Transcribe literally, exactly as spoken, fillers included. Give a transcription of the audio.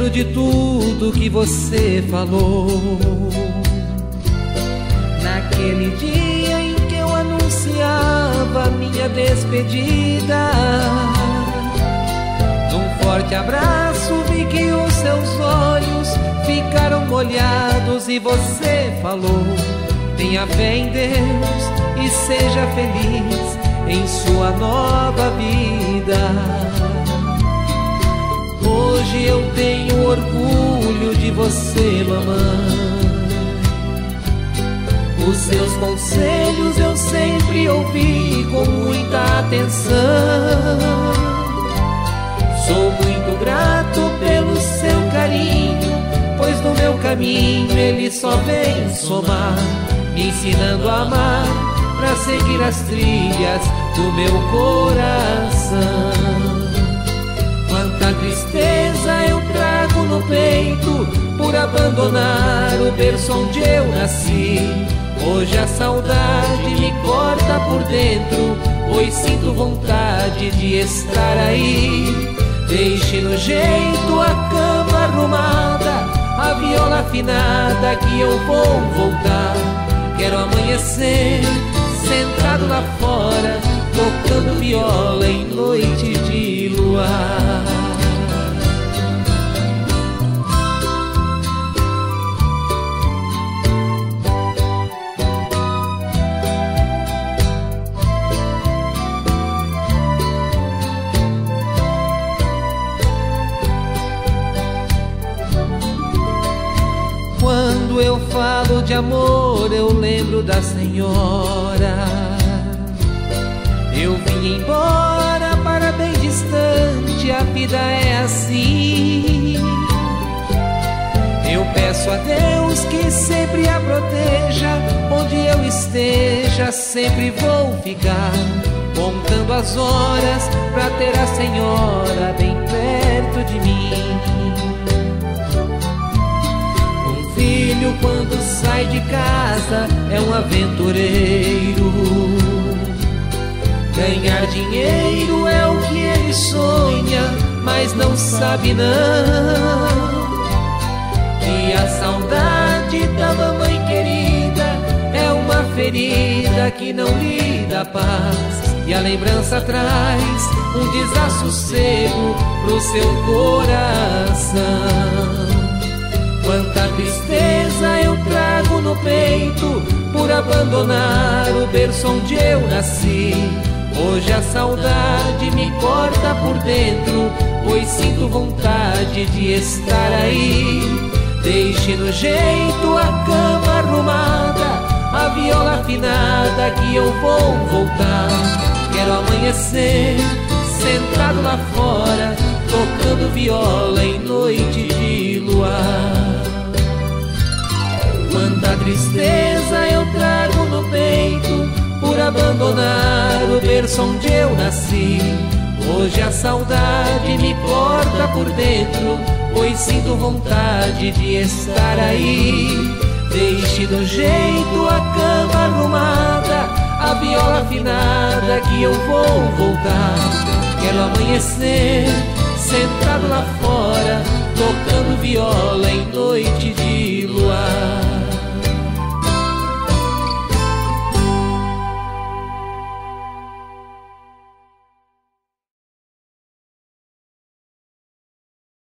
lembro de tudo que você falou naquele dia em que eu anunciava minha despedida. Num forte abraço vi que os seus olhos ficaram molhados e você falou: tenha fé em Deus e seja feliz em sua nova vida. Hoje eu tenho orgulho de você, mamãe. Os seus conselhos eu sempre ouvi com muita atenção. Sou muito grato pelo seu carinho, pois no meu caminho ele só vem somar, me ensinando a amar pra seguir as trilhas do meu coração. Quanta tristeza eu trago no peito por abandonar o berço onde eu nasci. Hoje a saudade me corta por dentro, pois sinto vontade de estar aí. Deixe no jeito a cama arrumada, a viola afinada que eu vou voltar. Quero amanhecer sentado lá fora, tocando viola em noite de luar. Quando eu falo de amor, eu lembro da senhora. Eu vim embora para bem distante, a vida é assim. Eu peço a Deus que sempre a proteja, onde eu esteja sempre vou ficar, contando as horas pra ter a senhora bem perto de mim. Filho, quando sai de casa, é um aventureiro. Ganhar dinheiro é o que ele sonha, mas não sabe não que a saudade da mamãe querida é uma ferida que não lhe dá paz, e a lembrança traz um desassossego pro seu coração. Quanta tristeza eu trago no peito por abandonar o berço onde eu nasci. Hoje a saudade me corta por dentro, pois sinto vontade de estar aí. Deixe no jeito a cama arrumada, a viola afinada que eu vou voltar. Quero amanhecer sentado lá fora, tocando viola em noite de luar. Quanta tristeza eu trago no peito por abandonar o berço onde eu nasci. Hoje a saudade me corta por dentro, pois sinto vontade de estar aí. Deixe do jeito a cama arrumada, a viola afinada que eu vou voltar. Quero amanhecer sentado lá fora, tocando viola em noite